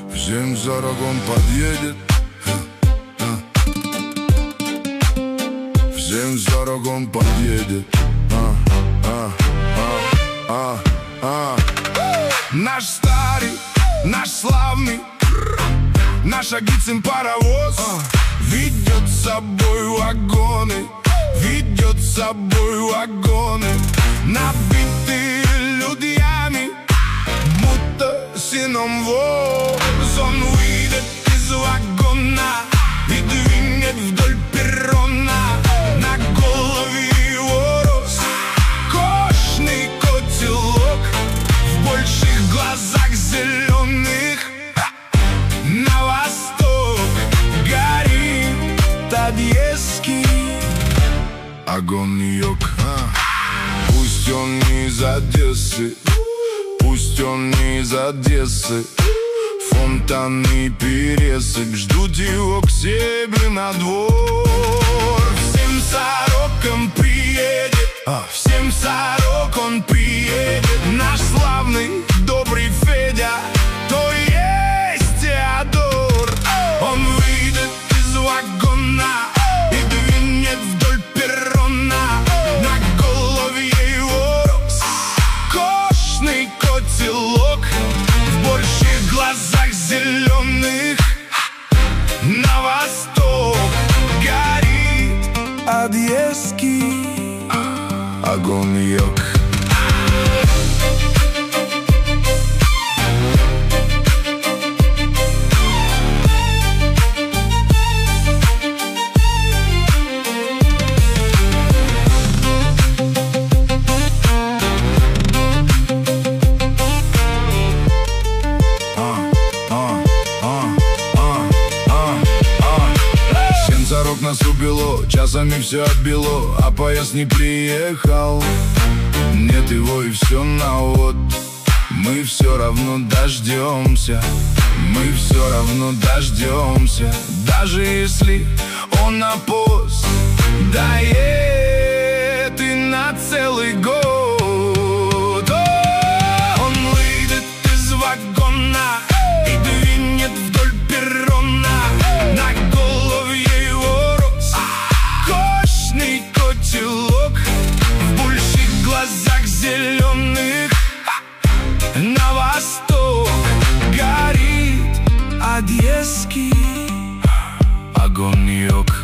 В 7:40 он подъедет. В 7:40 он подъедет. Наш старый, наш славный, наш Агицын паровоз ведет с собой вагоны, ведет с собой вагоны, набитые людьми, будто синомвоз. Он выйдет из вагона и двинет вдоль перрона. На голове его роскошный котелок, в больших глазах зеленых. На восток горит Одесский огонек. Пусть он не из Одессы, пусть он не из Одессы. Фонтаны и пересык ждут его к себе на двор. В 7:40 он приедет, в 7:40 он приедет. Наш славный, добрый Федя, то есть Теодор. Он выйдет из вагона и двинет вдоль перрона. На голове его роскошный котелок, в больших глазах зеленых. На восток горит Одесский огонек. Нас убило, часами все отбило, а поезд не приехал. Нет его и все на вот. Мы все равно дождемся, мы все равно дождемся. Даже если он опоздает и на целый год. Он выйдет из вагона и двинет вдоль перрона. На голове его роскошный котелок, в больших глазах зеленых. На восток горит Одесский огонек.